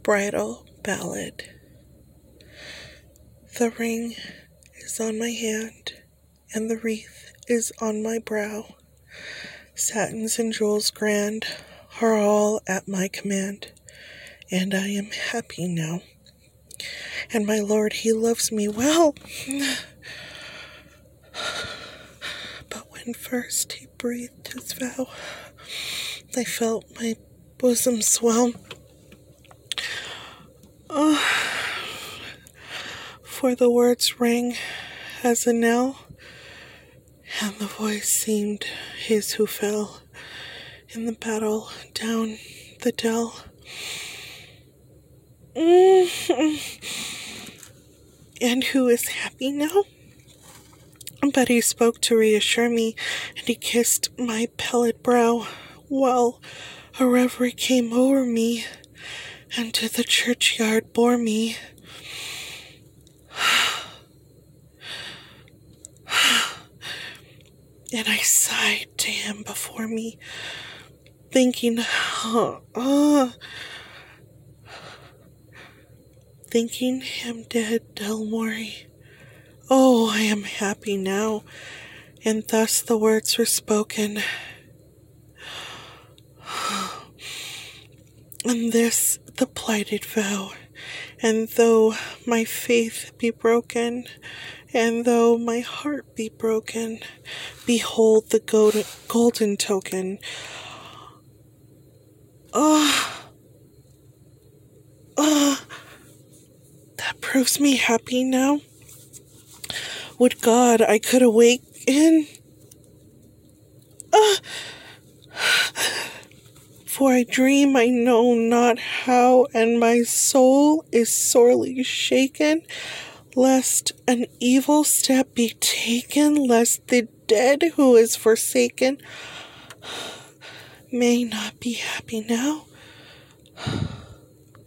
Bridal Ballad. The ring is on my hand, and the wreath is on my brow. Satins and jewels grand are all at my command, and I am happy now. And my Lord, he loves me well. But when first he breathed his vow, I felt my bosom swell. For the words rang as a knell, and the voice seemed his who fell in the battle down the dell. And who is happy now? But he spoke to reassure me, and he kissed my pallid brow, while a reverie came o'er me, and to the churchyard bore me. And I sighed to him before me, thinking him dead, Delmore. Oh, I am happy now. And thus the words were spoken. And this the plighted vow. And though my faith be broken, and though my heart be broken, behold the golden token. That proves me happy now. Would God I could awaken. For I dream I know not how, and my soul is sorely shaken, lest an evil step be taken, lest the dead who is forsaken may not be happy now.